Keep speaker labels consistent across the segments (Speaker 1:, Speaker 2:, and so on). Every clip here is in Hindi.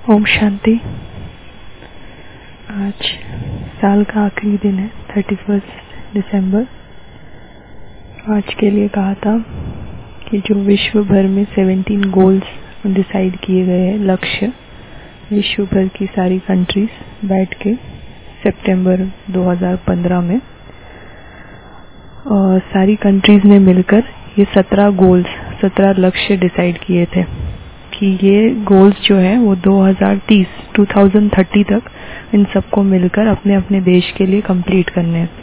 Speaker 1: ओम शांति। आज साल का आखिरी दिन है, 31 दिसंबर। आज के लिए कहा था कि जो विश्व भर में 17 गोल्स डिसाइड किए गए हैं, लक्ष्य विश्व भर की सारी कंट्रीज बैठ के सितंबर 2015 में सारी कंट्रीज ने मिलकर ये 17 गोल्स, 17 लक्ष्य डिसाइड किए थे कि ये गोल्स जो है वो 2030 तक इन सबको मिलकर अपने अपने देश के लिए कंप्लीट करने हैं।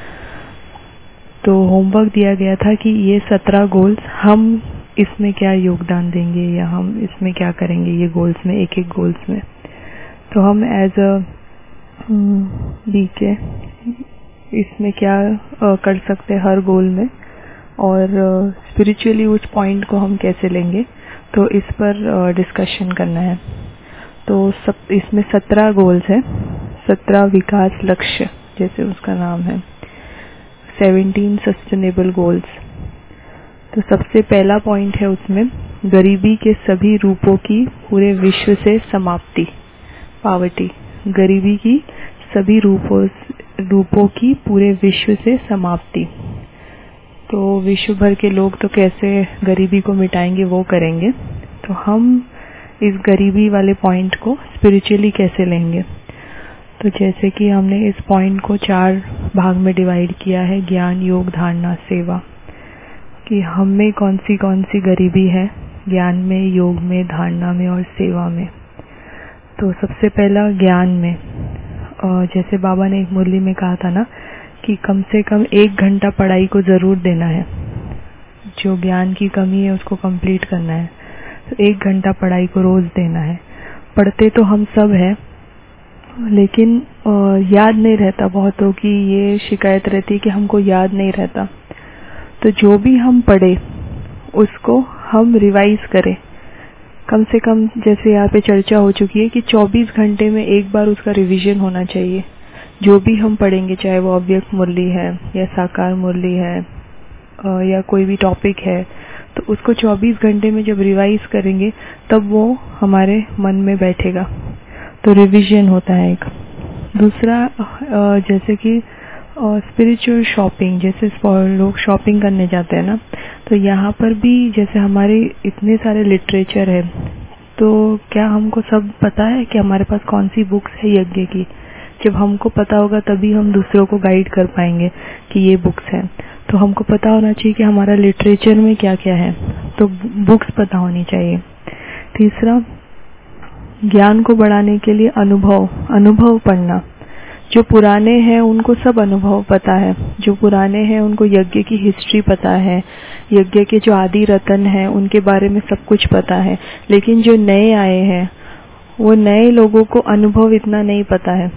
Speaker 1: तो होमवर्क दिया गया था कि ये 17 गोल्स हम इसमें क्या योगदान देंगे या हम इसमें क्या करेंगे, ये गोल्स में, एक एक गोल्स में। तो हम एज अ बीके इसमें क्या कर सकते हैं हर गोल में, और स्पिरिचुअली उस पॉइंट को हम कैसे लेंगे, तो इस पर डिस्कशन करना है। तो सब इसमें 17 गोल्स हैं, 17 विकास लक्ष्य जैसे उसका नाम है, 17 सस्टेनेबल गोल्स। तो सबसे पहला पॉइंट है उसमें गरीबी के सभी रूपों की पूरे विश्व से समाप्ति, पावर्टी, गरीबी की सभी रूपों की पूरे विश्व से समाप्ति। तो विश्व भर के लोग तो कैसे गरीबी को मिटाएंगे वो करेंगे, तो हम इस गरीबी वाले पॉइंट को स्पिरिचुअली कैसे लेंगे। तो जैसे कि हमने इस पॉइंट को 4 भाग में डिवाइड किया है, ज्ञान, योग, धारणा, सेवा, कि हम में कौन सी गरीबी है, ज्ञान में, योग में, धारणा में और सेवा में। तो सबसे पहला ज्ञान में, जैसे बाबा ने एक मुरली में कहा था ना कि कम से कम 1 घंटा पढ़ाई को जरूर देना है, जो ज्ञान की कमी है उसको कंप्लीट करना है। तो 1 घंटा पढ़ाई को रोज देना है। पढ़ते तो हम सब हैं, लेकिन याद नहीं रहता। बहुतों की ये शिकायत रहती है कि हमको याद नहीं रहता। तो जो भी हम पढ़े उसको हम रिवाइज करें, कम से कम। जैसे यहाँ पे चर्चा हो चुकी है कि 24 घंटे में एक बार उसका रिवीजन होना चाहिए। जो भी हम पढ़ेंगे, चाहे वो अव्यक्त मुरली है या साकार मुरली है या कोई भी टॉपिक है, तो उसको 24 घंटे में जब रिवाइज करेंगे तब वो हमारे मन में बैठेगा। तो रिवीजन होता है एक। दूसरा, जैसे कि स्पिरिचुअल शॉपिंग, जैसे लोग शॉपिंग करने जाते हैं ना, तो यहाँ पर भी जैसे हमारे इतने सारे लिटरेचर है, तो क्या हमको सब पता है कि हमारे पास कौन सी बुक्स है यज्ञ की। जब हमको पता होगा तभी हम दूसरों को गाइड कर पाएंगे कि ये बुक्स हैं। तो हमको पता होना चाहिए कि हमारा लिटरेचर में क्या क्या है, तो बुक्स पता होनी चाहिए। तीसरा, ज्ञान को बढ़ाने के लिए अनुभव पढ़ना। जो पुराने हैं उनको सब अनुभव पता है, जो पुराने हैं उनको यज्ञ की हिस्ट्री पता है, यज्ञ के जो आदि रतन हैं उनके बारे में सब कुछ पता है। लेकिन जो नए आए हैं वो नए लोगों को अनुभव इतना नहीं पता है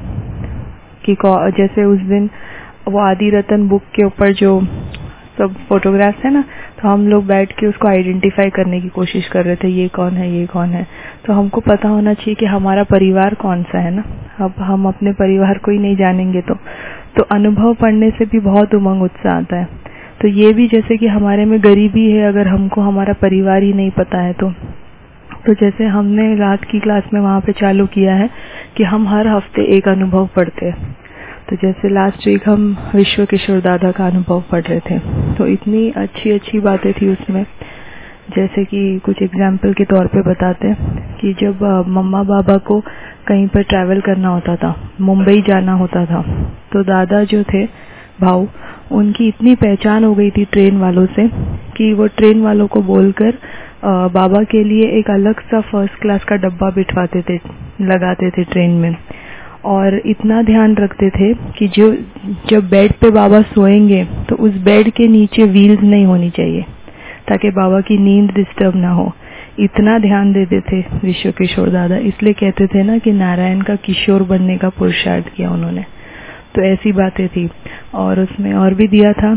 Speaker 1: कि जैसे उस दिन वो आदि रतन बुक के ऊपर जो सब फोटोग्राफ्स है ना, तो हम लोग बैठ के उसको आइडेंटिफाई करने की कोशिश कर रहे थे, ये कौन है, ये कौन है। तो हमको पता होना चाहिए कि हमारा परिवार कौन सा है ना। अब हम अपने परिवार को ही नहीं जानेंगे तो अनुभव पढ़ने से भी बहुत उमंग उत्साह आता है। तो ये भी जैसे कि हमारे में गरीबी है, अगर हमको हमारा परिवार ही नहीं पता है तो जैसे हमने रात की क्लास में वहाँ पे चालू किया है कि हम हर हफ्ते एक अनुभव पढ़ते हैं। तो जैसे लास्ट वीक हम विश्व किशोर दादा का अनुभव पढ़ रहे थे, तो इतनी अच्छी बातें थी उसमें। जैसे कि कुछ एग्जाम्पल के तौर पे बताते हैं कि जब मम्मा बाबा को कहीं पर ट्रैवल करना होता था, मुंबई जाना होता था, तो दादा जो थे भाऊ, उनकी इतनी पहचान हो गई थी ट्रेन वालों से कि वो ट्रेन वालों को बोलकर बाबा के लिए एक अलग सा फर्स्ट क्लास का डब्बा बिठवाते थे, लगाते थे ट्रेन में। और इतना ध्यान रखते थे कि जब बेड पे बाबा सोएंगे तो उस बेड के नीचे व्हील्स नहीं होनी चाहिए, ताकि बाबा की नींद डिस्टर्ब ना हो। इतना ध्यान देते थे विश्व किशोर दादा। इसलिए कहते थे ना कि नारायण का किशोर बनने का पुरुषार्थ किया उन्होंने। तो ऐसी बातें थी। और उसमें और भी दिया था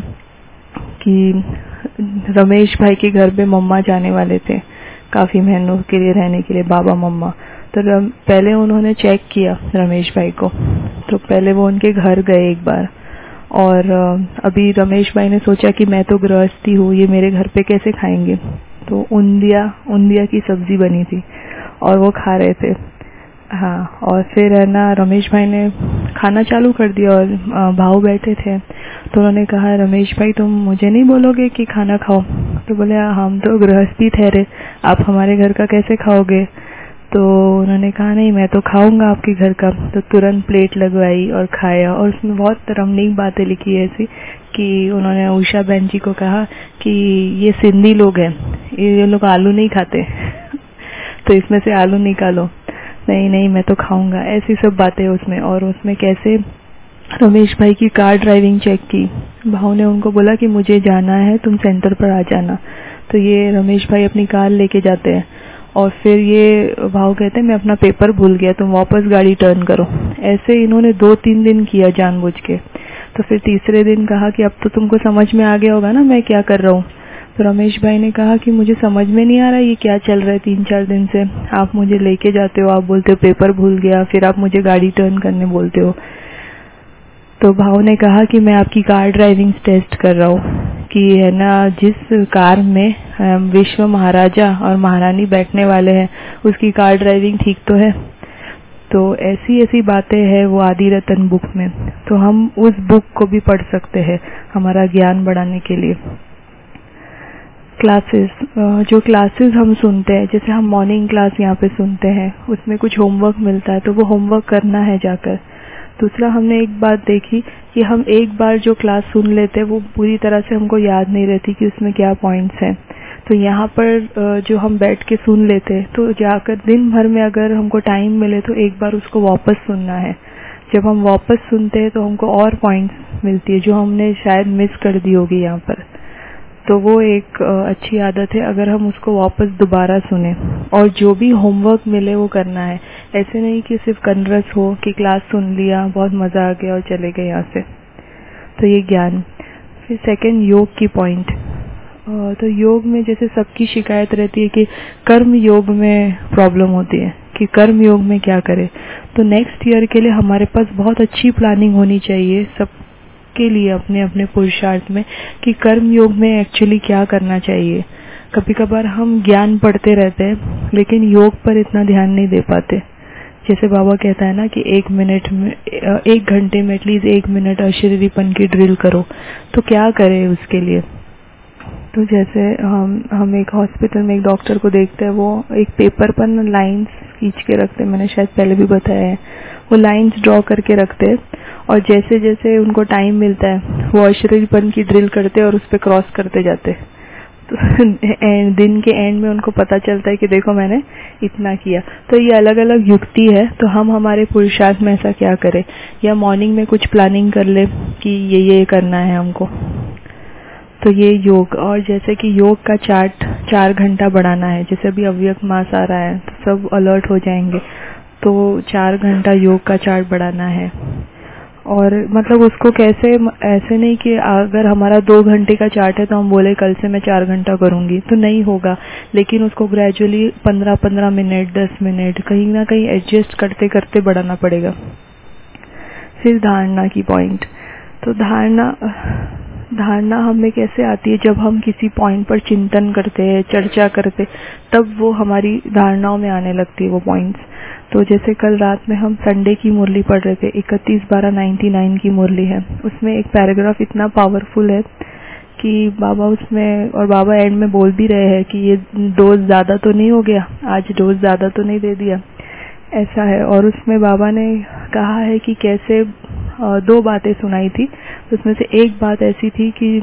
Speaker 1: कि रमेश भाई के घर पे मम्मा जाने वाले थे काफी महीनों के लिए रहने के लिए, बाबा मम्मा। तो पहले उन्होंने चेक किया रमेश भाई को, तो पहले वो उनके घर गए एक बार। और अभी रमेश भाई ने सोचा कि मैं तो गृहस्थी हूँ, ये मेरे घर पे कैसे खाएंगे। तो उंदिया की सब्जी बनी थी और वो खा रहे थे। हाँ, और फिर है ना रमेश भाई ने खाना चालू कर दिया और भाव बैठे थे, तो उन्होंने कहा रमेश भाई तुम मुझे नहीं बोलोगे कि खाना खाओ? तो बोले हम तो गृहस्थी ठहरे, आप हमारे घर का कैसे खाओगे? तो उन्होंने कहा नहीं मैं तो खाऊंगा आपके घर का। तो तुरंत प्लेट लगवाई और खाया, और उसमें बहुत रमणीक बातें लिखी है ऐसी कि उन्होंने उषा बहन जी को कहा कि ये सिंधी लोग हैं, ये लोग आलू नहीं खाते तो इसमें से आलू निकालो। नहीं नहीं मैं तो खाऊंगा, ऐसी सब बातें उसमें। और उसमें कैसे रमेश भाई की कार ड्राइविंग चेक की, भाव ने उनको बोला कि मुझे जाना है, तुम सेंटर पर आ जाना। तो ये रमेश भाई अपनी कार लेके जाते हैं, और फिर ये भाव कहते हैं मैं अपना पेपर भूल गया, तुम वापस गाड़ी टर्न करो। ऐसे इन्होंने 2-3 दिन किया जानबूझ के। तो फिर तीसरे दिन कहा कि अब तो तुमको समझ में आ गया होगा ना मैं क्या कर रहा हूँ। तो रमेश भाई ने कहा कि मुझे समझ में नहीं आ रहा ये क्या चल रहा है, 3-4 दिन से आप मुझे लेके जाते हो, आप बोलते हो पेपर भूल गया, फिर आप मुझे गाड़ी टर्न करने बोलते हो। तो भाव ने कहा कि मैं आपकी कार ड्राइविंग टेस्ट कर रहा हूँ कि है ना जिस कार में विश्व महाराजा और महारानी बैठने वाले हैं उसकी कार ड्राइविंग ठीक तो है। तो ऐसी ऐसी बातें हैं वो आदि रतन बुक में, तो हम उस बुक को भी पढ़ सकते हैं हमारा ज्ञान बढ़ाने के लिए। क्लासेस, जो क्लासेस हम सुनते हैं, जैसे हम मॉर्निंग क्लास यहाँ पे सुनते हैं, उसमें कुछ होमवर्क मिलता है तो वो होमवर्क करना है जाकर। दूसरा हमने एक बात देखी कि हम एक बार जो क्लास सुन लेते हैं वो पूरी तरह से हमको याद नहीं रहती कि उसमें क्या पॉइंट्स हैं। तो यहाँ पर जो हम बैठ के सुन लेते हैं तो जाकर दिन भर में अगर हमको टाइम मिले तो एक बार उसको वापस सुनना है। जब हम वापस सुनते हैं तो हमको और पॉइंट्स मिलती है जो हमने शायद मिस कर दी होगी यहाँ पर। तो वो एक अच्छी आदत है अगर हम उसको वापस दोबारा सुने, और जो भी होमवर्क मिले वो करना है। ऐसे नहीं कि सिर्फ कन्वर्स हो कि क्लास सुन लिया, बहुत मजा आ गया और चले गए यहाँ से। तो ये ज्ञान। फिर सेकंड योग की पॉइंट। तो योग में जैसे सबकी शिकायत रहती है कि कर्म योग में प्रॉब्लम होती है कि कर्म योग में क्या करें। तो नेक्स्ट ईयर के लिए हमारे पास बहुत अच्छी प्लानिंग होनी चाहिए सब के लिए अपने अपने पुरुषार्थ में कि कर्म योग में एक्चुअली क्या करना चाहिए। कभी कभार हम ज्ञान पढ़ते रहते हैं लेकिन योग पर इतना ध्यान नहीं दे पाते। जैसे बाबा कहता है ना कि 1 घंटे में एटलीस्ट 1 मिनट अशरीरीपन की ड्रिल करो। तो क्या करें उसके लिए? तो जैसे हम एक हॉस्पिटल में एक डॉक्टर को देखते हैं, वो एक पेपर पर ना लाइंस खींच के रखते हैं, मैंने शायद पहले भी बताया है। वो लाइंस ड्रॉ करके रखते हैं और जैसे जैसे उनको टाइम मिलता है वो अशरीरीपन की ड्रिल करते हैं और उस पर क्रॉस करते जाते हैं। तो दिन के एंड में उनको पता चलता है कि देखो मैंने इतना किया। तो ये अलग अलग युक्ति है। तो हम हमारे पुरुषार्थ में ऐसा क्या करें, या मॉर्निंग में कुछ प्लानिंग कर ले कि ये करना है हमको। तो ये योग। और जैसे कि योग का चार्ट 4 घंटा बढ़ाना है, जैसे अभी अव्यक्त मास आ रहा है तो सब अलर्ट हो जाएंगे, तो 4 घंटा योग का चार्ट बढ़ाना है। और मतलब उसको कैसे, ऐसे नहीं कि अगर हमारा 2 घंटे का चार्ट है तो हम बोले कल से मैं 4 घंटा करूंगी, तो नहीं होगा। लेकिन उसको ग्रेजुअली 15-15 मिनट 10 मिनट कहीं ना कहीं एडजस्ट करते करते बढ़ाना पड़ेगा। फिर धारणा की पॉइंट। तो धारणा हमें कैसे आती है, जब हम किसी पॉइंट पर चिंतन करते हैं, चर्चा करते, तब वो हमारी धारणाओं में आने लगती है वो पॉइंट्स। तो जैसे कल रात में हम संडे की मुरली पढ़ रहे थे, 31/12/99 की मुरली है। उसमें एक पैराग्राफ इतना पावरफुल है कि बाबा उसमें, और बाबा एंड में बोल भी रहे हैं कि ये डोज ज़्यादा तो नहीं हो गया, आज डोज ज़्यादा तो नहीं दे दिया, ऐसा है। और उसमें बाबा ने कहा है कि कैसे 2 बातें सुनाई थी। उसमें से एक बात ऐसी थी कि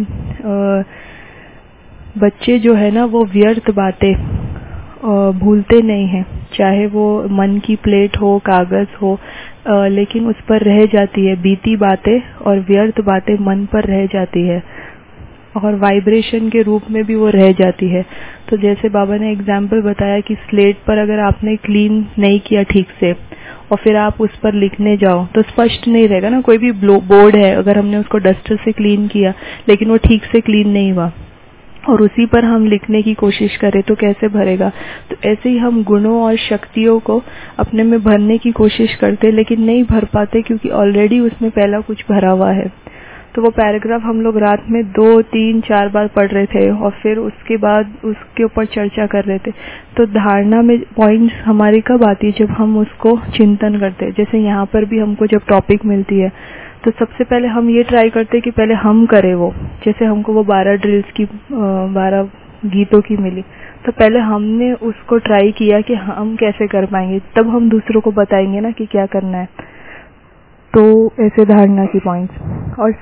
Speaker 1: बच्चे जो है ना वो व्यर्थ बातें भूलते नहीं हैं, चाहे वो मन की प्लेट हो, कागज हो, लेकिन उस पर रह जाती है बीती बातें, और व्यर्थ बातें मन पर रह जाती है और वाइब्रेशन के रूप में भी वो रह जाती है। तो जैसे बाबा ने एग्जाम्पल बताया कि स्लेट पर अगर आपने क्लीन नहीं किया ठीक से और फिर आप उस पर लिखने जाओ तो स्पष्ट नहीं रहेगा ना। कोई भी बोर्ड है, अगर हमने उसको डस्टर से क्लीन किया लेकिन वो ठीक से क्लीन नहीं हुआ और उसी पर हम लिखने की कोशिश करें तो कैसे भरेगा। तो ऐसे ही हम गुणों और शक्तियों को अपने में भरने की कोशिश करते लेकिन नहीं भर पाते, क्योंकि ऑलरेडी उसमें पहला कुछ भरा हुआ है। तो वो पैराग्राफ हम लोग रात में 2, 3, 4 बार पढ़ रहे थे और फिर उसके बाद उसके ऊपर चर्चा कर रहे थे। तो धारणा में पॉइंट्स हमारी कब आती है? जब हम उसको चिंतन करते हैं। जैसे यहाँ पर भी हमको जब टॉपिक मिलती है तो सबसे पहले हम ये ट्राई करते हैं कि पहले हम करें वो। जैसे हमको वो 12 ड्रिल्स की 12 गीतों की मिली, तो पहले हमने उसको ट्राई किया कि हम कैसे कर पाएंगे, तब हम दूसरों को बताएंगे ना कि क्या करना है। तो ऐसे धारणा की पॉइंट्स। और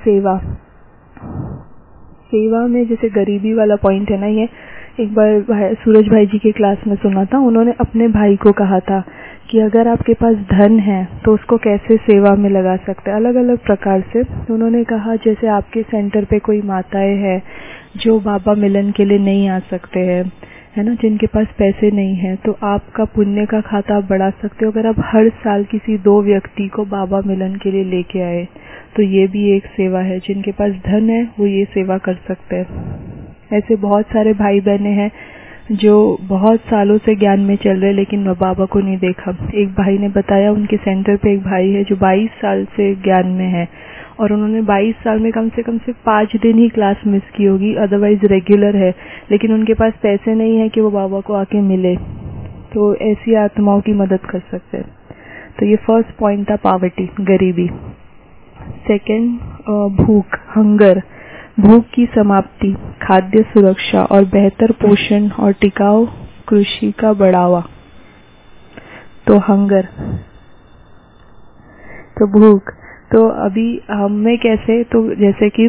Speaker 1: सेवा में जैसे गरीबी वाला पॉइंट है ना, ये एक बार सूरज भाई जी के क्लास में सुना था। उन्होंने अपने भाई को कहा था कि अगर आपके पास धन है तो उसको कैसे सेवा में लगा सकते हैं, अलग अलग प्रकार से। उन्होंने कहा जैसे आपके सेंटर पे कोई माताएं हैं जो बाबा मिलन के लिए नहीं आ सकते हैं, है ना, जिनके पास पैसे नहीं है, तो आपका पुण्य का खाता आप बढ़ा सकते हो अगर आप हर साल किसी 2 व्यक्ति को बाबा मिलन के लिए लेके आए। तो ये भी एक सेवा है। जिनके पास धन है वो ये सेवा कर सकते हैं। ऐसे बहुत सारे भाई बहने हैं जो बहुत सालों से ज्ञान में चल रहे लेकिन बाबा को नहीं देखा। एक भाई ने बताया उनके सेंटर पे एक भाई है जो 22 साल से ज्ञान में है और उन्होंने 22 साल में कम से 5 दिन ही क्लास मिस की होगी, अदरवाइज रेगुलर है, लेकिन उनके पास पैसे नहीं है कि वो बाबा को आके मिले। तो ऐसी आत्माओं की मदद कर सकते हैं। तो ये फर्स्ट पॉइंट था, पॉवर्टी, गरीबी। सेकंड, भूख, हंगर, भूख की समाप्ति, खाद्य सुरक्षा और बेहतर पोषण और टिकाऊ कृषि का बढ़ावा। तो हंगर, तो भूख, तो अभी हमें कैसे, तो जैसे कि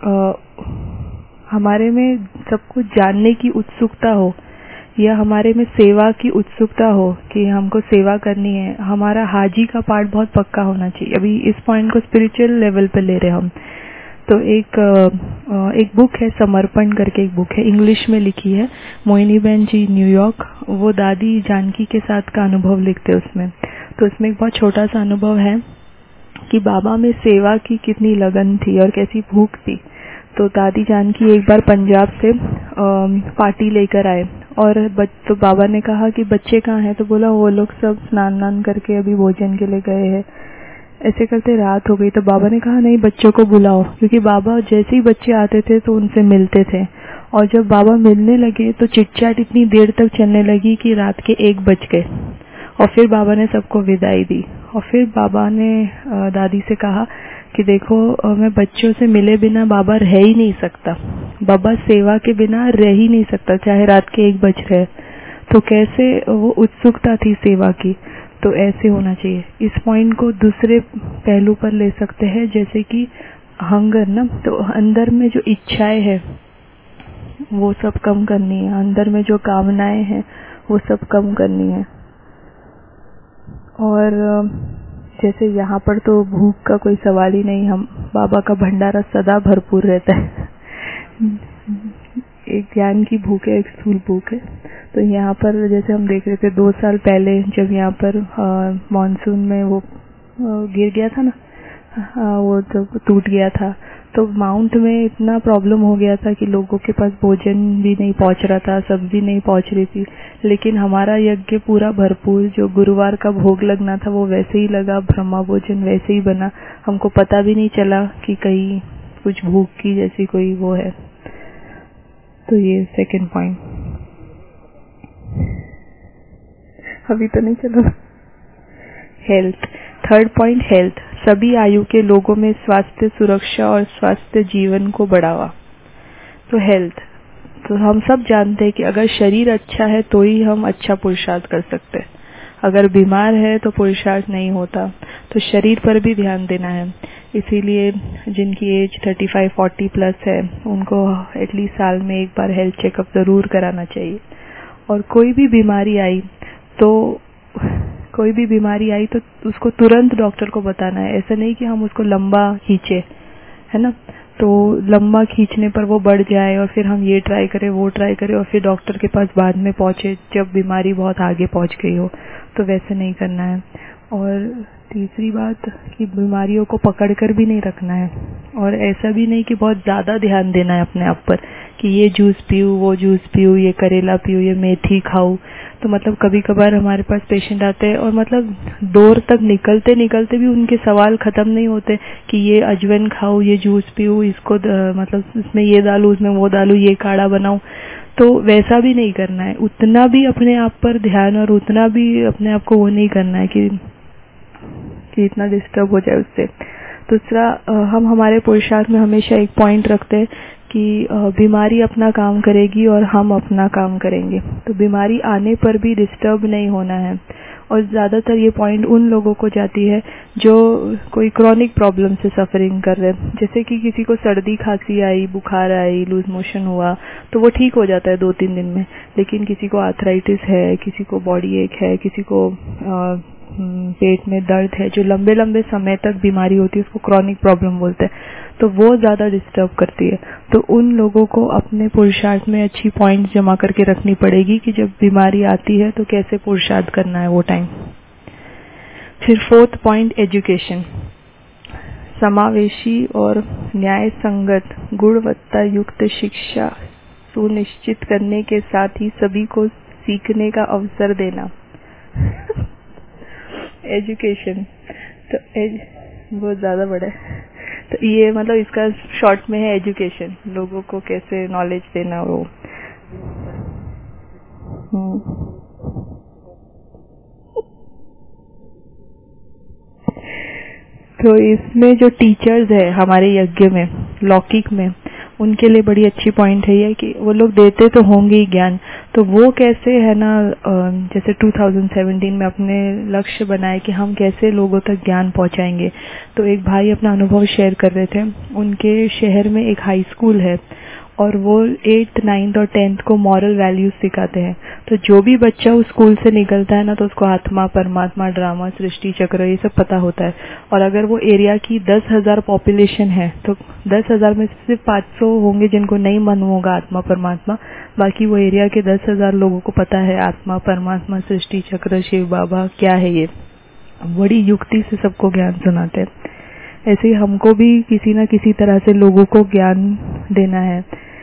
Speaker 1: हमारे में सब कुछ जानने की उत्सुकता हो या हमारे में सेवा की उत्सुकता हो कि हमको सेवा करनी है, हमारा हाजी का पार्ट बहुत पक्का होना चाहिए। अभी इस पॉइंट को स्पिरिचुअल लेवल पे ले रहे हम। तो एक बुक है, समर्पण करके एक बुक है, इंग्लिश में लिखी है, मोहिनी बहन जी न्यूयॉर्क, वो दादी जानकी के साथ का अनुभव लिखते हैं उसमें। तो उसमें एक बहुत छोटा सा अनुभव है कि बाबा में सेवा की कितनी लगन थी और कैसी भूख थी। तो दादी जानकी एक बार पंजाब से पार्टी लेकर आए और तो बाबा ने कहा कि बच्चे कहाँ हैं? तो बोला वो लोग सब स्नान करके अभी भोजन के लिए गए हैं। ऐसे करते रात हो गई। तो बाबा ने कहा नहीं, बच्चों को बुलाओ, क्योंकि बाबा जैसे ही बच्चे आते थे तो उनसे मिलते थे और जब बाबा मिलने लगे तो चिटचाट इतनी देर तक चलने लगी कि रात के 1 बज गए। और फिर बाबा ने सबको विदाई दी और फिर बाबा ने दादी से कहा कि देखो मैं बच्चों से मिले बिना बाबा रह ही नहीं सकता, बाबा सेवा के बिना रह ही नहीं सकता, चाहे रात के 1 बज रहे। तो कैसे वो उत्सुकता थी सेवा की। तो ऐसे होना चाहिए। इस पॉइंट को दूसरे पहलू पर ले सकते हैं, जैसे कि हंगर ना, तो अंदर में जो इच्छाएं है वो सब कम करनी है, अंदर में जो कामनाएं हैं वो सब कम करनी है। और जैसे यहाँ पर तो भूख का कोई सवाल ही नहीं, हम बाबा का भंडारा सदा भरपूर रहता है। एक ज्ञान की भूख है, एक स्थूल भूख है। तो यहाँ पर जैसे हम देख रहे थे 2 साल पहले जब यहाँ पर मॉनसून में वो गिर गया था ना, वो तो टूट गया था, तो माउंट में इतना प्रॉब्लम हो गया था कि लोगों के पास भोजन भी नहीं पहुंच रहा था, सब्जी नहीं पहुंच रही थी। लेकिन हमारा यज्ञ पूरा भरपूर, जो गुरुवार का भोग लगना था वो वैसे ही लगा, ब्रह्मा भोजन वैसे ही बना, हमको पता भी नहीं चला कि कहीं कुछ भूख की जैसी कोई वो है। तो ये सेकंड पॉइंट। अभी तो नहीं चला। हेल्थ, थर्ड पॉइंट, हेल्थ, सभी आयु के लोगों में स्वास्थ्य, सुरक्षा और स्वास्थ्य जीवन को बढ़ावा। तो हेल्थ, तो हम सब जानते हैं कि अगर शरीर अच्छा है तो ही हम अच्छा पुरुषार्थ कर सकते हैं। अगर बीमार है तो पुरुषार्थ नहीं होता। तो शरीर पर भी ध्यान देना है। इसीलिए जिनकी एज 35-40 प्लस है उनको एटलीस्ट साल में एक बार हेल्थ चेकअप जरूर कराना चाहिए। और कोई भी बीमारी आई तो उसको तुरंत डॉक्टर को बताना है। ऐसा नहीं कि हम उसको लंबा खींचे, है ना, तो लंबा खींचने पर वो बढ़ जाए और फिर हम ये ट्राई करें वो ट्राई करें और फिर डॉक्टर के पास बाद में पहुंचे जब बीमारी बहुत आगे पहुंच गई हो। तो वैसे नहीं करना है। और तीसरी बात कि बीमारियों को पकड़ कर भी नहीं रखना है और ऐसा भी नहीं कि बहुत ज़्यादा ध्यान देना है अपने आप पर कि ये जूस पीऊँ, वो जूस पीऊँ, ये करेला पीऊँ, ये मेथी खाऊँ। तो मतलब कभी कभार हमारे पास पेशेंट आते हैं और मतलब दूर तक निकलते निकलते भी उनके सवाल खत्म नहीं होते कि ये अजवाइन खाऊँ, ये जूस पीऊँ, इसको मतलब इसमें ये डालूँ, उसमें वो डालूँ, ये काढ़ा बनाऊँ। तो वैसा भी नहीं करना है, उतना भी अपने आप पर ध्यान और उतना भी अपने आप को वो नहीं करना है कि इतना डिस्टर्ब हो जाए उससे। दूसरा, हम हमारे पुरुषार्थ में हमेशा एक पॉइंट रखते हैं कि बीमारी अपना काम करेगी और हम अपना काम करेंगे। तो बीमारी आने पर भी डिस्टर्ब नहीं होना है। और ज़्यादातर ये पॉइंट उन लोगों को जाती है जो कोई क्रॉनिक प्रॉब्लम से सफरिंग कर रहे हैं। जैसे कि किसी को सर्दी खांसी आई, बुखार आई, लूज मोशन हुआ, तो वो ठीक हो जाता है 2-3 दिन में। लेकिन किसी को आर्थराइटिस है, किसी को बॉडी एक है, किसी को पेट में दर्द है, जो लंबे लंबे समय तक बीमारी होती है, उसको क्रॉनिक प्रॉब्लम बोलते हैं। तो वो ज़्यादा डिस्टर्ब करती है। तो उन लोगों को अपने पुरुषार्थ में अच्छी पॉइंट जमा करके रखनी पड़ेगी कि जब बीमारी आती है तो कैसे पुरुषार्थ करना है वो टाइम। फिर 4th पॉइंट, एजुकेशन। समावेशी और न्याय संगत गुणवत्ता युक्त शिक्षा सुनिश्चित करने के साथ ही सभी को सीखने का अवसर देना। एजुकेशन तो बहुत ज़्यादा बड़ा है। तो ये मतलब इसका शॉर्ट में है एजुकेशन, लोगों को कैसे नॉलेज देना वो। तो इसमें जो टीचर्स है हमारे यज्ञ में, लौकिक में, उनके लिए बड़ी अच्छी पॉइंट है ये कि वो लोग देते तो होंगे ही ज्ञान, तो वो कैसे है ना, जैसे 2017 में अपने लक्ष्य बनाए कि हम कैसे लोगों तक ज्ञान पहुंचाएंगे। तो एक भाई अपना अनुभव शेयर कर रहे थे, उनके शहर में एक हाई स्कूल है और वो 8th, 9th और 10th को मॉरल वैल्यूज सिखाते हैं। तो जो भी बच्चा उस स्कूल से निकलता है ना, तो उसको आत्मा, परमात्मा, ड्रामा, सृष्टि चक्र, ये सब पता होता है। और अगर वो एरिया की 10,000 पॉपुलेशन है तो 10,000 में सिर्फ 500 होंगे जिनको नहीं मालूम होगा आत्मा परमात्मा, बाकी वो एरिया के 10,000 लोगों को पता है आत्मा, परमात्मा, सृष्टि चक्र, शिव बाबा क्या है। ये बड़ी युक्ति से सबको ज्ञान सुनाते हैं। ऐसे ही हमको भी किसी न किसी तरह से लोगों को ज्ञान देना है।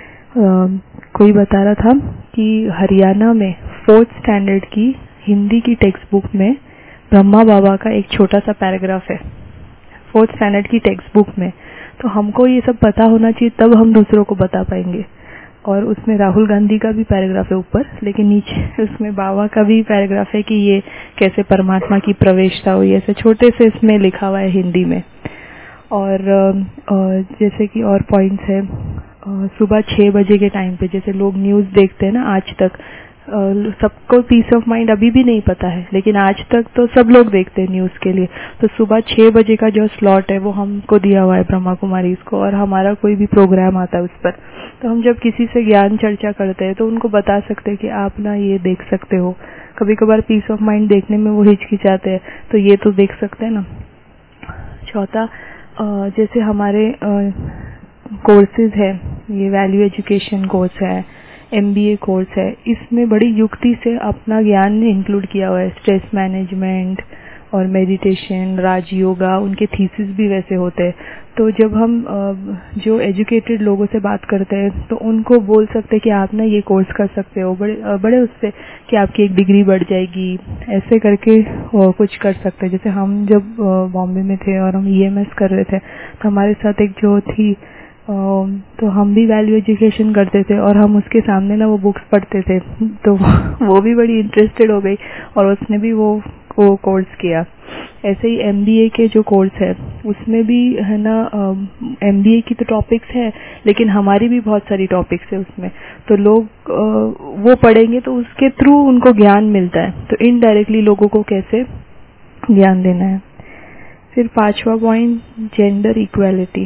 Speaker 1: कोई बता रहा था कि हरियाणा में 4th स्टैंडर्ड की हिंदी की टेक्स्ट बुक में ब्रह्मा बाबा का एक छोटा सा पैराग्राफ है, 4th स्टैंडर्ड की टेक्स्ट बुक में। तो हमको ये सब पता होना चाहिए, तब हम दूसरों को बता पाएंगे। और उसमें राहुल गांधी का भी पैराग्राफ है ऊपर, लेकिन नीचे उसमें बाबा का भी पैराग्राफ है कि ये कैसे परमात्मा की प्रवेशता हुई, ऐसे छोटे से इसमें लिखा हुआ है हिंदी में। और जैसे कि और पॉइंट्स है, सुबह 6 बजे के टाइम पे जैसे लोग न्यूज़ देखते हैं ना, आज तक सबको पीस ऑफ माइंड अभी भी नहीं पता है, लेकिन आज तक तो सब लोग देखते हैं न्यूज़ के लिए। तो सुबह 6 बजे का जो स्लॉट है वो हमको दिया हुआ है ब्रह्मा कुमारी को, और हमारा कोई भी प्रोग्राम आता है उस पर, तो हम जब किसी से ज्ञान चर्चा करते हैं तो उनको बता सकते हैं कि आप ना ये देख सकते हो। कभी कभार पीस ऑफ माइंड देखने में वो हिचकिचाते हैं, तो ये तो देख सकते हैं ना। चौथा, जैसे हमारे कोर्सेज है, ये वैल्यू एजुकेशन कोर्स है, MBA कोर्स है, इसमें बड़ी युक्ति से अपना ज्ञान इंक्लूड किया हुआ है। स्ट्रेस मैनेजमेंट और मेडिटेशन, राजयोगा, उनके थीसिस भी वैसे होते हैं। तो जब हम जो एजुकेटेड लोगों से बात करते हैं तो उनको बोल सकते हैं कि आप ना ये कोर्स कर सकते हो, बड़े उससे कि आपकी एक डिग्री बढ़ जाएगी, ऐसे करके कुछ कर सकते हैं। जैसे हम जब बॉम्बे में थे और हम EMS कर रहे थे, तो हमारे साथ एक जो थी, तो हम भी वैल्यू एजुकेशन करते थे और हम उसके सामने ना वो बुक्स पढ़ते थे, तो वो भी बड़ी इंटरेस्टेड हो गई और उसने भी वो कोर्स किया। ऐसे ही MBA के जो कोर्स है उसमें भी है ना, MBA की तो टॉपिक्स है लेकिन हमारी भी बहुत सारी टॉपिक्स है उसमें, तो लोग वो पढ़ेंगे तो उसके थ्रू उनको ज्ञान मिलता है। तो इनडायरेक्टली लोगों को कैसे ज्ञान देना है। फिर 5वां पॉइंट, जेंडर इक्वालिटी।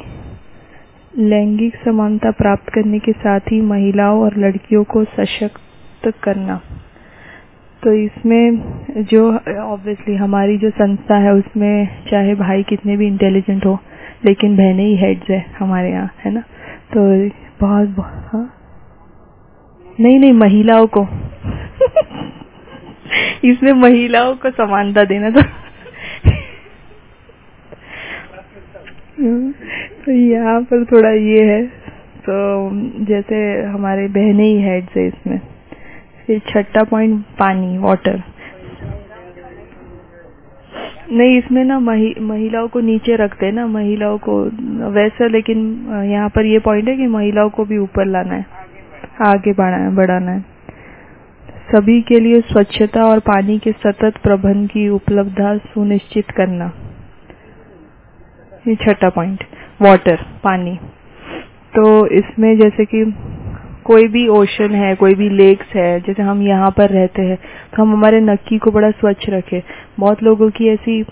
Speaker 1: लैंगिक समानता प्राप्त करने के साथ ही महिलाओं और लड़कियों को सशक्त करना। तो इसमें जो ऑब्वियसली हमारी जो संस्था है उसमें चाहे भाई कितने भी इंटेलिजेंट हो, लेकिन बहनें ही हेड्स है हमारे यहाँ, है ना। तो बहुत हाँ? नहीं महिलाओं को इसमें महिलाओं को समानता देना। तो यहाँ पर थोड़ा ये है, तो जैसे हमारे बहने ही हेड से इसमें। फिर छठा पॉइंट पानी, वाटर। नहीं, इसमें ना महिलाओं को नीचे रखते हैं ना, महिलाओं को वैसे, लेकिन यहाँ पर ये पॉइंट है कि महिलाओं को भी ऊपर लाना है, आगे बढ़ाना है। सभी के लिए स्वच्छता और पानी के सतत प्रबंध की उपलब्धता सुनिश्चित करना, ये छठा पॉइंट। वाटर, पानी। तो इसमें जैसे कि कोई भी ओशन है, कोई भी लेक्स है, जैसे हम यहाँ पर रहते हैं तो हम हमारे नक्की को बड़ा स्वच्छ रखें। बहुत लोगों की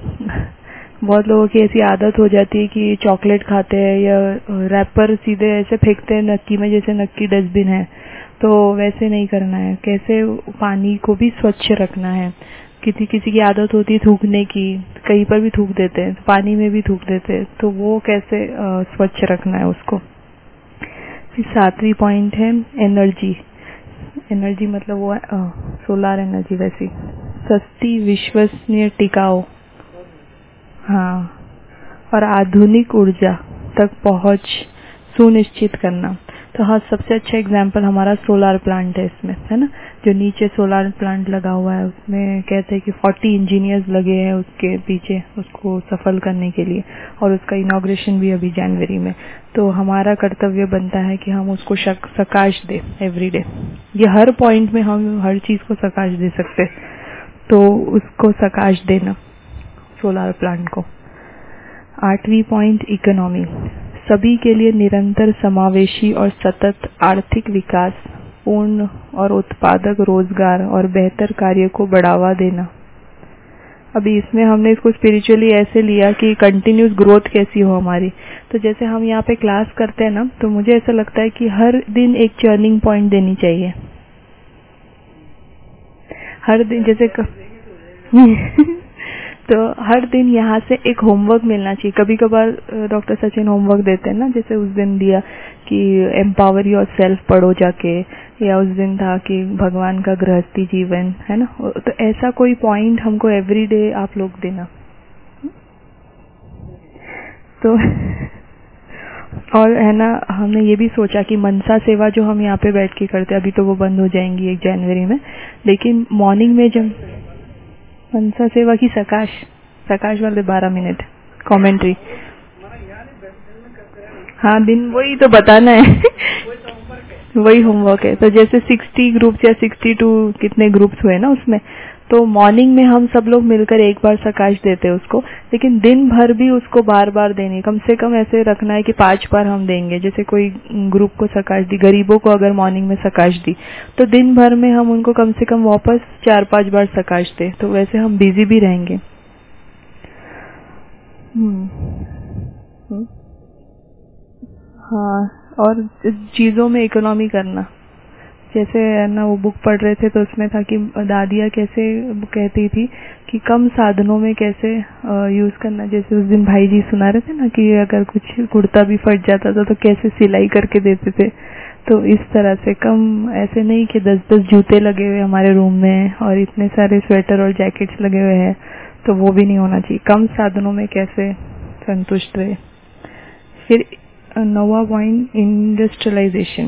Speaker 1: ऐसी आदत हो जाती है कि चॉकलेट खाते हैं या रैपर सीधे ऐसे फेंकते हैं नक्की में, जैसे नक्की डस्टबिन है। तो वैसे नहीं करना है। कैसे पानी को भी स्वच्छ रखना है। किसी की आदत होती है थूकने की, कहीं पर भी थूक देते हैं, पानी में भी थूक देते हैं, तो वो कैसे स्वच्छ रखना है उसको। फिर सातवीं पॉइंट है एनर्जी। एनर्जी मतलब वो सोलर एनर्जी, वैसी सस्ती, विश्वसनीय, टिकाऊ, हाँ, और आधुनिक ऊर्जा तक पहुंच सुनिश्चित करना। तो हाँ, सबसे अच्छा एग्जाम्पल हमारा सोलर प्लांट है इसमें, है ना। जो नीचे सोलर प्लांट लगा हुआ है उसमें कहते हैं कि 40 इंजीनियर्स लगे हैं उसके पीछे, उसको सफल करने के लिए, और उसका इनॉग्रेशन भी अभी जनवरी में। तो हमारा कर्तव्य बनता है कि हम उसको प्रकाश दें एवरीडे। ये हर पॉइंट में हम हर चीज को प्रकाश दे सकते, तो उसको प्रकाश देना, सोलर प्लांट को। आठवीं पॉइंट इकोनॉमी। सभी के लिए निरंतर, समावेशी और सतत आर्थिक विकास, पूर्ण और उत्पादक रोजगार और बेहतर कार्य को बढ़ावा देना। अभी इसमें हमने इसको स्पिरिचुअली ऐसे लिया कि कंटिन्यूस ग्रोथ कैसी हो हमारी। तो जैसे हम यहाँ पे क्लास करते हैं ना, तो मुझे ऐसा लगता है कि हर दिन एक टर्निंग पॉइंट देनी चाहिए। हर दिन जैसे तो हर दिन यहाँ से एक होमवर्क मिलना चाहिए। कभी कभार डॉक्टर सचिन होमवर्क देते हैं ना, जैसे उस दिन दिया कि एम्पावर योर सेल्फ पढ़ो जाके, या उस दिन था कि भगवान का गृहस्थी जीवन, है ना। तो ऐसा कोई पॉइंट हमको एवरीडे आप लोग देना। तो और है ना, हमने ये भी सोचा कि मनसा सेवा जो हम यहाँ पे बैठ के करते हैं, अभी तो वो बंद हो जाएंगी 1 जनवरी में, लेकिन मॉर्निंग में जब मनसा सेवा की सकाश वाले 12 मिनट कमेंट्री, हाँ, दिन वही तो बताना है वही होमवर्क है। तो जैसे 60 ग्रुप्स या 62 कितने ग्रुप्स हुए ना उसमें, तो मॉर्निंग में हम सब लोग मिलकर एक बार प्रकाश देते हैं उसको, लेकिन दिन भर भी उसको बार बार देनी, कम से कम ऐसे रखना है कि 5 बार हम देंगे। जैसे कोई ग्रुप को प्रकाश दी, गरीबों को अगर मॉर्निंग में प्रकाश दी, तो दिन भर में हम उनको कम से कम वापस 4-5 बार प्रकाश दें, तो वैसे हम बिजी भी रहेंगे। हाँ, और चीजों में इकोनॉमी करना। जैसे ना वो बुक पढ़ रहे थे तो उसमें था कि दादियाँ कैसे कहती थी कि कम साधनों में कैसे यूज करना। जैसे उस दिन भाई जी सुना रहे थे ना कि अगर कुछ कुर्ता भी फट जाता था तो कैसे सिलाई करके देते थे। तो इस तरह से कम, ऐसे नहीं कि 10-10 जूते लगे हुए हमारे रूम में और इतने सारे स्वेटर और जैकेट्स लगे हुए हैं, तो वो भी नहीं होना चाहिए। कम साधनों में कैसे संतुष्ट रहे। फिर 9वां पॉइंट इंडस्ट्रियलाइजेशन।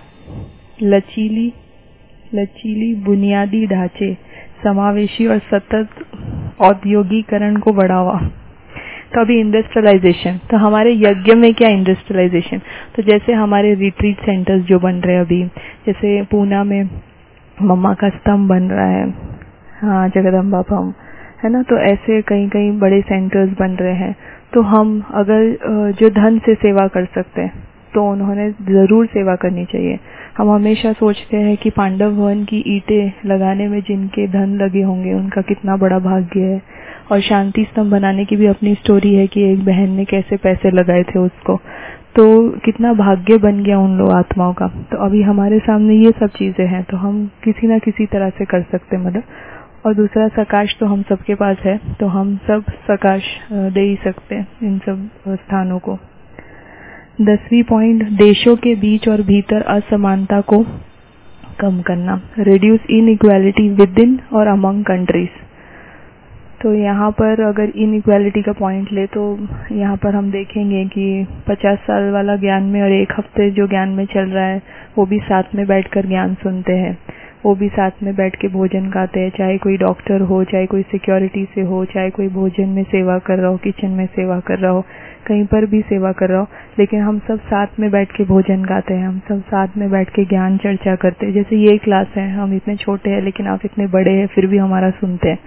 Speaker 1: लचीली बुनियादी ढांचे, समावेशी और सतत औद्योगिकरण को बढ़ावा। तो अभी इंडस्ट्रियलाइजेशन, तो हमारे यज्ञ में क्या इंडस्ट्रियलाइजेशन, तो जैसे हमारे रिट्रीट सेंटर्स जो बन रहे हैं अभी, जैसे पूना में मम्मा का स्तंभ बन रहा है, हाँ, जगदम्बा भवन, है ना। तो ऐसे कहीं कहीं बड़े सेंटर्स बन रहे हैं। तो हम अगर जो धन से सेवा कर सकते हैं तो उन्होंने जरूर सेवा करनी चाहिए। हम हमेशा सोचते हैं कि पांडव भवन की ईंटें लगाने में जिनके धन लगे होंगे उनका कितना बड़ा भाग्य है, और शांति स्तंभ बनाने की भी अपनी स्टोरी है कि एक बहन ने कैसे पैसे लगाए थे उसको, तो कितना भाग्य बन गया उन लोग आत्माओं का। तो अभी हमारे सामने ये सब चीजें हैं, तो हम किसी ना किसी तरह से कर सकते हैं मदद। और दूसरा, प्रकाश तो हम सबके पास है, तो हम सब प्रकाश दे ही सकते हैं इन सब स्थानों को। 10वीं पॉइंट, देशों के बीच और भीतर असमानता को कम करना, रिड्यूस इनइक्वालिटी विद इन और अमंग कंट्रीज। तो यहाँ पर अगर इनइक्वालिटी का पॉइंट ले तो यहाँ पर हम देखेंगे कि 50 साल वाला ज्ञान में और 1 हफ्ते जो ज्ञान में चल रहा है वो भी साथ में बैठकर ज्ञान सुनते हैं, वो भी साथ में बैठ के भोजन खाते हैं, चाहे कोई डॉक्टर हो, चाहे कोई सिक्योरिटी से हो, चाहे कोई भोजन में सेवा कर रहा हो, किचन में सेवा कर रहा हो, कहीं पर भी सेवा कर रहा हो, लेकिन हम सब साथ में बैठ के भोजन खाते हैं, हम सब साथ में बैठ के ज्ञान चर्चा करते हैं। जैसे ये क्लास है, हम इतने छोटे हैं लेकिन आप इतने बड़े हैं फिर भी हमारा सुनते हैं,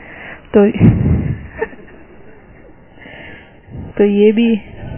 Speaker 1: तो ये भी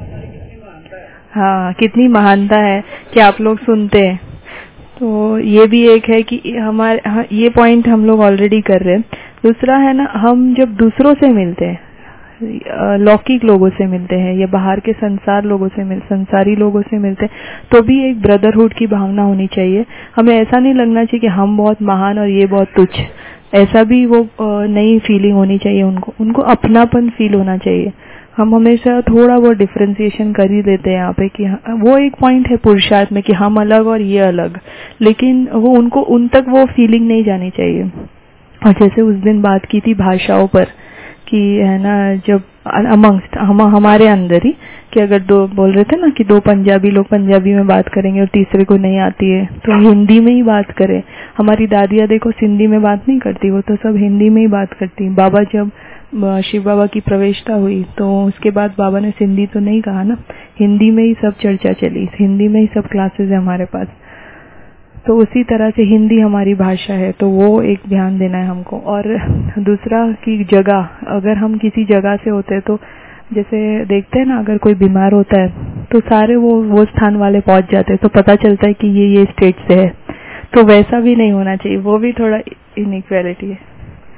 Speaker 1: हाँ कितनी महानता है कि आप लोग सुनते हैं। तो ये भी एक है कि हमारे ये पॉइंट हम लोग ऑलरेडी कर रहे हैं। दूसरा है ना, हम जब दूसरों से मिलते हैं, लौकिक लोगों से मिलते हैं या बाहर के संसारी लोगों से मिलते हैं, तो भी एक ब्रदरहुड की भावना होनी चाहिए। हमें ऐसा नहीं लगना चाहिए कि हम बहुत महान और ये बहुत तुच्छ, ऐसा भी वो नई फीलिंग होनी चाहिए। उनको अपनापन फील होना चाहिए। हम हमेशा थोड़ा बहुत डिफरेंशिएशन कर ही देते हैं यहाँ पे कि वो एक पॉइंट है पुरुषार्थ में कि हम अलग और ये अलग, लेकिन वो उन तक वो फीलिंग नहीं जानी चाहिए। और जैसे उस दिन बात की थी भाषाओं पर कि है ना, जब अमंगस्ट हमारे अंदर ही कि अगर दो बोल रहे थे ना कि 2 पंजाबी लोग पंजाबी में बात करेंगे और तीसरे को नहीं आती है तो हिंदी में ही बात करें। हमारी दादियाँ देखो सिंधी में बात नहीं करती, वो तो सब हिंदी में ही बात करती। बाबा जब शिव बाबा की प्रवेशता हुई तो उसके बाद बाबा ने सिंधी तो नहीं कहा ना, हिंदी में ही सब चर्चा चली, हिंदी में ही सब क्लासेस है हमारे पास। तो उसी तरह से हिंदी हमारी भाषा है, तो वो एक ध्यान देना है हमको। और दूसरा कि जगह, अगर हम किसी जगह से होते हैं तो जैसे देखते हैं ना, अगर कोई बीमार होता है तो सारे वो स्थान वाले पहुंच जाते हैं, तो पता चलता है कि ये स्टेट से है। तो वैसा भी नहीं होना चाहिए, वो भी थोड़ा इनइक्वालिटी है।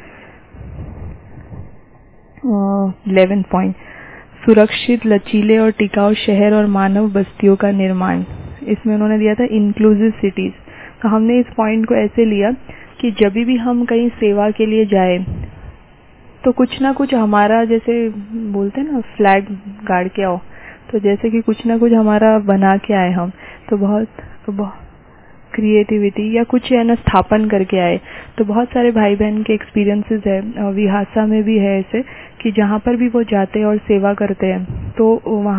Speaker 1: 11 पॉइंट, सुरक्षित, लचीले और टिकाऊ शहर और मानव बस्तियों का निर्माण। इसमें उन्होंने दिया था इंक्लूसिव सिटीज। तो हमने इस पॉइंट को ऐसे लिया कि जब भी हम कहीं सेवा के लिए जाए तो कुछ ना कुछ हमारा, जैसे बोलते हैं ना फ्लैग गाड़ के आओ, तो जैसे कि कुछ ना कुछ हमारा बना के आए हम, तो बहुत क्रिएटिविटी या कुछ है ना स्थापन करके आए। तो बहुत सारे भाई बहन के एक्सपीरियंसेस है, विहासा में भी है ऐसे कि जहाँ पर भी वो जाते हैं और सेवा करते हैं तो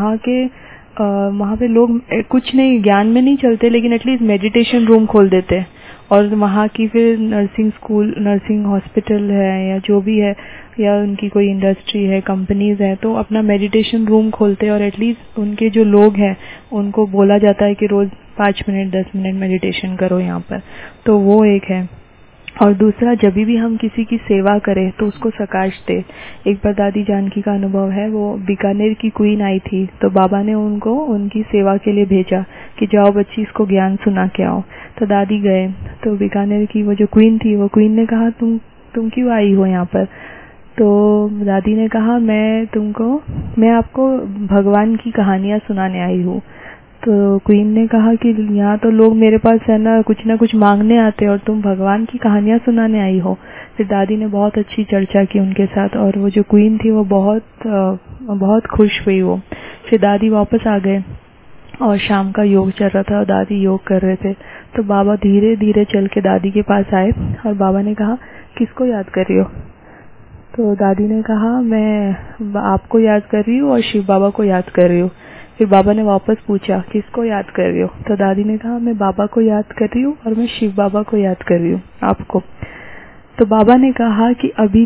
Speaker 1: वहाँ पे लोग कुछ नहीं ज्ञान में नहीं चलते, लेकिन एटलीस्ट मेडिटेशन रूम खोल देते हैं। और वहाँ की फिर नर्सिंग हॉस्पिटल है या जो भी है, या उनकी कोई इंडस्ट्री है, कंपनीज है, तो अपना मेडिटेशन रूम खोलते हैं और एटलीस्ट उनके जो लोग हैं उनको बोला जाता है कि रोज 5 मिनट 10 मिनट मेडिटेशन करो यहाँ पर। तो वो एक है। और दूसरा, जब भी हम किसी की सेवा करें तो उसको सकाश दे। एक बार दादी जानकी का अनुभव है, वो बीकानेर की क्वीन आई थी, तो बाबा ने उनको उनकी सेवा के लिए भेजा कि जाओ बच्ची इसको ज्ञान सुना के आओ। तो दादी गए, तो बीकानेर की वो जो क्वीन थी, वो क्वीन ने कहा तुम क्यों आई हो यहाँ पर? तो दादी ने कहा मैं आपको भगवान की कहानियाँ सुनाने आई हूँ। तो क्वीन ने कहा कि यहाँ तो लोग मेरे पास है ना कुछ मांगने आते हैं और तुम भगवान की कहानियाँ सुनाने आई हो। फिर दादी ने बहुत अच्छी चर्चा की उनके साथ और वो जो क्वीन थी वो बहुत खुश हुई वो। फिर दादी वापस आ गए और शाम का योग चल रहा था और दादी योग कर रहे थे। तो बाबा धीरे धीरे चल के दादी के पास आए और बाबा ने कहा किसको याद कर रही हो? तो दादी ने कहा मैं आपको याद कर रही हूँ और शिव बाबा को याद कर रही हूँ। फिर बाबा ने वापस पूछा किसको याद कर रही हो? तो दादी ने कहा मैं बाबा को याद कर रही हूँ और मैं शिव बाबा को याद कर रही हूँ आपको। तो बाबा ने कहा कि अभी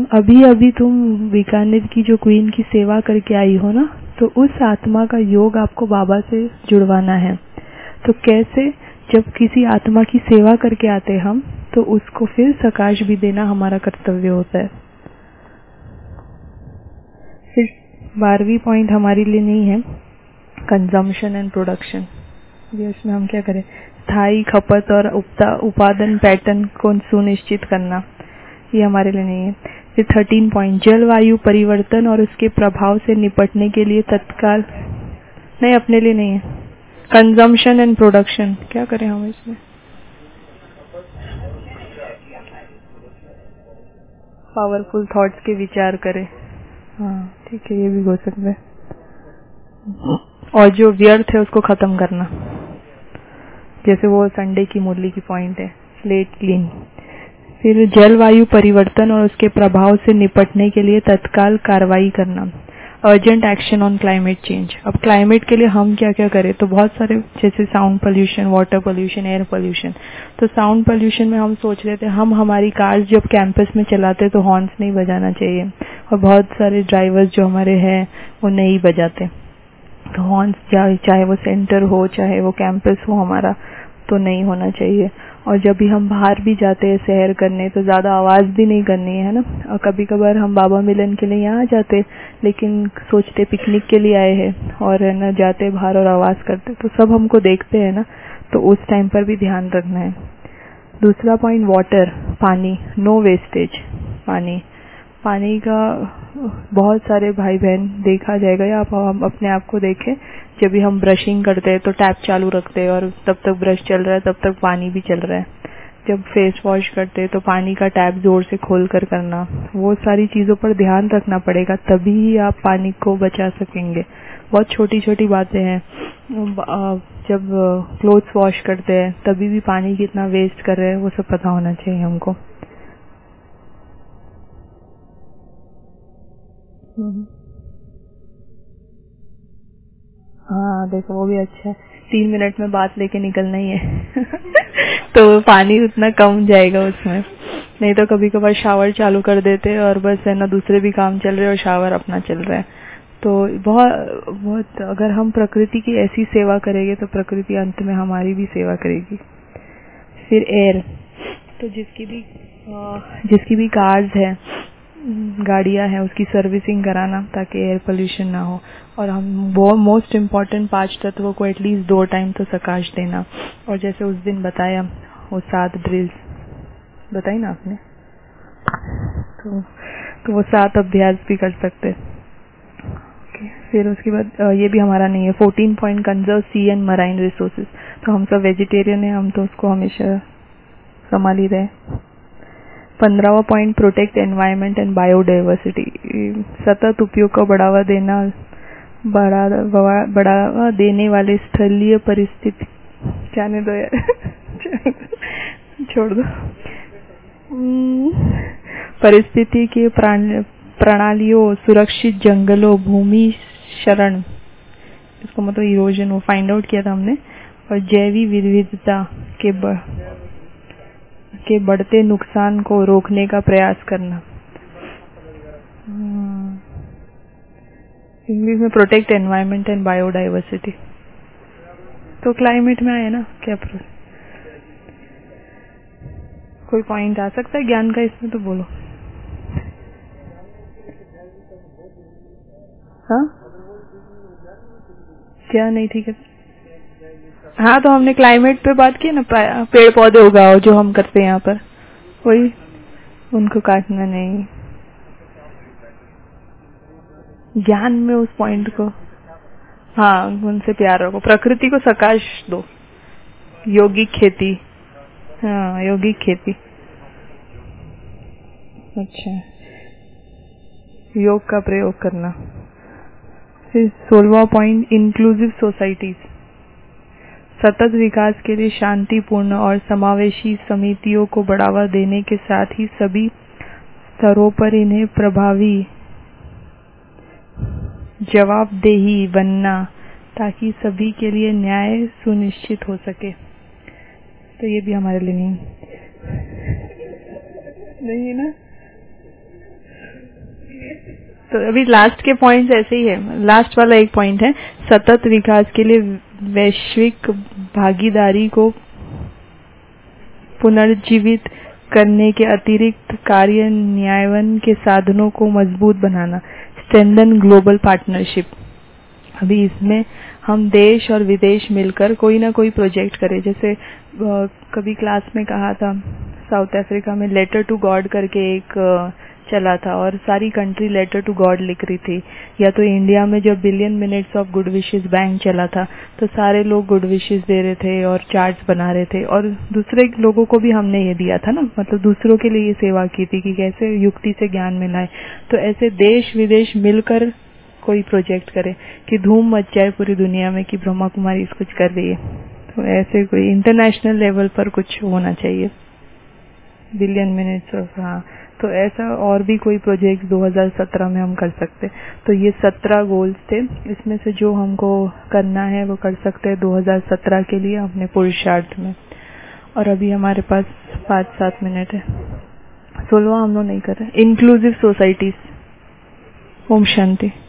Speaker 1: तुम बीकानेर की जो क्वीन की सेवा करके आई हो ना, तो उस आत्मा का योग आपको बाबा से जुड़वाना है। तो कैसे? जब किसी आत्मा की सेवा करके आते हम तो उसको फिर सकाश भी देना हमारा कर्तव्य होता है। फिर 12वीं पॉइंट हमारे लिए नहीं है, कंजम्पशन एंड प्रोडक्शन। ये इसमें हम क्या करें? स्थायी खपत और उत्पादन पैटर्न को सुनिश्चित करना, ये हमारे लिए नहीं है। फिर 13 पॉइंट, जलवायु परिवर्तन और उसके प्रभाव से निपटने के लिए तत्काल नहीं, अपने लिए नहीं है। कंजम्पशन एंड प्रोडक्शन, क्या करें हम इसमें? पावरफुल थॉट्स के विचार करें। हाँ ठीक है, ये भी हो सकता है। और जो व्यर्थ है उसको खत्म करना, जैसे वो संडे की मुरली की पॉइंट है, स्लेट क्लीन। फिर जलवायु परिवर्तन और उसके प्रभाव से निपटने के लिए तत्काल कार्रवाई करना, urgent action on climate change. अब क्लाइमेट के लिए हम क्या क्या करें, तो बहुत सारे, जैसे sound pollution, water pollution, air pollution. तो साउंड पोल्यूशन में हम सोच रहे थे, हम हमारी कार जब कैंपस में चलाते तो हॉर्न्स नहीं बजाना चाहिए, और बहुत सारे ड्राइवर्स जो हमारे हैं वो नहीं बजाते, तो हॉर्न्स चाहे वो सेंटर हो चाहे वो कैंपस हो हमारा, तो नहीं होना चाहिए। और जब भी हम बाहर भी जाते हैं सैर करने तो ज़्यादा आवाज़ भी नहीं करनी है ना। और कभी कभार हम बाबा मिलन के लिए यहाँ आ जाते, लेकिन सोचते पिकनिक के लिए आए हैं और है ना, जाते बाहर और आवाज़ करते, तो सब हमको देखते हैं ना, तो उस टाइम पर भी ध्यान रखना है। दूसरा पॉइंट, वाटर, पानी, नो वेस्टेज। पानी का बहुत सारे भाई बहन देखा जाएगा, या आप हम अपने आप को देखें, जब भी हम ब्रशिंग करते हैं तो टैप चालू रखते हैं और तब तक ब्रश चल रहा है, तब तक पानी भी चल रहा है। जब फेस वॉश करते हैं तो पानी का टैप जोर से खोल कर करना, वो सारी चीज़ों पर ध्यान रखना पड़ेगा, तभी ही आप पानी को बचा सकेंगे। बहुत छोटी छोटी बातें हैं। जब क्लोथ्स वॉश करते हैं तभी भी पानी कितना वेस्ट कर रहे हैं वो सब पता होना चाहिए हमको। हाँ देखो, वो भी अच्छा है, 3 मिनट में बात लेके निकलना ही है तो पानी उतना कम जाएगा उसमें। नहीं तो कभी कभार शावर चालू कर देते और बस है ना, दूसरे भी काम चल रहे और शावर अपना चल रहा है। तो बहुत अगर हम प्रकृति की ऐसी सेवा करेंगे तो प्रकृति अंत में हमारी भी सेवा करेगी। फिर एयर, तो जिसकी भी कार्स है, गाड़ियां हैं, उसकी सर्विसिंग कराना ताकि एयर पोल्यूशन ना हो। और हम वो मोस्ट इम्पॉर्टेंट 5 तत्वों को एटलीस्ट 2 टाइम तो प्रकाश देना। और जैसे उस दिन बताया वो 7 ड्रिल्स बताई ना आपने, तो वो 7 अभ्यास भी कर सकते। फिर उसके बाद ये भी हमारा नहीं है, 14 point, conserve sea and marine resources. तो हम सब वेजिटेरियन हैं, हम तो उसको हमेशा संभाल ही रहे। 15वां point, protect environment and biodiversity. सतत उपयोग को बढ़ावा देने वाले स्थलीय परिस्थिति, जाने दो यार छोड़ दो, परिस्थिति के प्रणालियों, सुरक्षित जंगलों, भूमि शरण, इसको मतलब इरोजन, वो फाइंड आउट किया था हमने। और जैव विविधता के बढ़ते नुकसान को रोकने का प्रयास करना। इंग्लिश में प्रोटेक्ट एनवायरनमेंट एंड बायोडाइवर्सिटी। तो क्लाइमेट में आए ना, क्या कोई पॉइंट आ सकता है ज्ञान का इसमें, तो बोलो। हाँ क्या नहीं, ठीक है। हाँ तो हमने क्लाइमेट पे बात की ना, पेड़ पौधे उगाओ जो हम करते हैं यहाँ पर, वही, उनको काटना नहीं। ज्ञान में उस पॉइंट को, हाँ उनसे प्यार रखो, प्रकृति को प्रकाश दो, योगिक खेती। हाँ योगिक खेती, अच्छा, योग का प्रयोग करना। फिर 16वां पॉइंट, इंक्लूसिव सोसाइटीज। सतत विकास के लिए शांतिपूर्ण और समावेशी समितियों को बढ़ावा देने के साथ ही सभी स्तरों पर इन्हें प्रभावी जवाबदेही बनना, ताकि सभी के लिए न्याय सुनिश्चित हो सके। तो ये भी हमारे लिए नहीं है ना। तो अभी लास्ट के पॉइंट्स ऐसे ही है। लास्ट वाला एक पॉइंट है, सतत विकास के लिए वैश्विक भागीदारी को पुनर्जीवित करने के अतिरिक्त कार्यान्वयन के साधनों को मजबूत बनाना, स्ट्रेंथन ग्लोबल पार्टनरशिप। अभी इसमें हम देश और विदेश मिलकर कोई ना कोई प्रोजेक्ट करें। जैसे कभी क्लास में कहा था, साउथ अफ्रीका में लेटर टू गॉड करके एक चला था और सारी कंट्री लेटर टू गॉड लिख रही थी। या तो इंडिया में जब billion minutes of good wishes bank चला था तो सारे लोग गुड विशेस दे रहे थे और चार्ट्स बना रहे थे, और दूसरे लोगों को भी हमने ये दिया था ना, मतलब दूसरों के लिए ये सेवा की थी कि कैसे युक्ति से ज्ञान मिलाए। तो ऐसे देश विदेश मिलकर कोई प्रोजेक्ट करे कि धूम मच जाए पूरी दुनिया में कि ब्रह्मा कुमारी इस कुछ कर रही है। तो ऐसे कोई इंटरनेशनल लेवल पर कुछ होना चाहिए। बिलियन मिनट्स ऑफ, हाँ। तो ऐसा और भी कोई प्रोजेक्ट 2017 में हम कर सकते। तो ये 17 गोल्स थे, इसमें से जो हमको करना है वो कर सकते हैं 2017 के लिए अपने पुरुषार्थ में। और अभी हमारे पास 5-7 मिनट है। 16वां हम लोग नहीं कर रहे। Inclusive societies. ओम शांति।